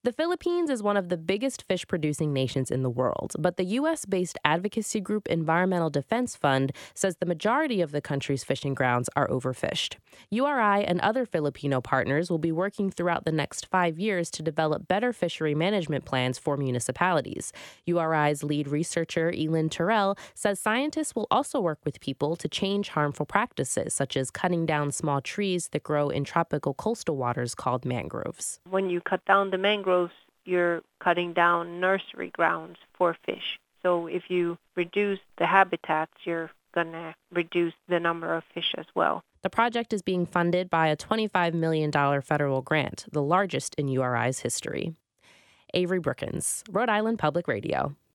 The Philippines is one of the biggest fish producing nations in the world, but the U.S. based advocacy group Environmental Defense Fund says the majority of the country's fishing grounds are overfished. URI and other Filipino partners will be working throughout the next 5 years to develop better fishery management plans for municipalities. URI's lead researcher, Elin Terrell, says scientists will also work with people to change harmful practices, such as cutting down small trees that grow in tropical coastal waters called mangroves. When you cut down the mangroves, you're cutting down nursery grounds for fish. So if you reduce the habitats, you're going to reduce the number of fish as well. The project is being funded by a $25 million federal grant, the largest in URI's history. Avery Brookins, Rhode Island Public Radio.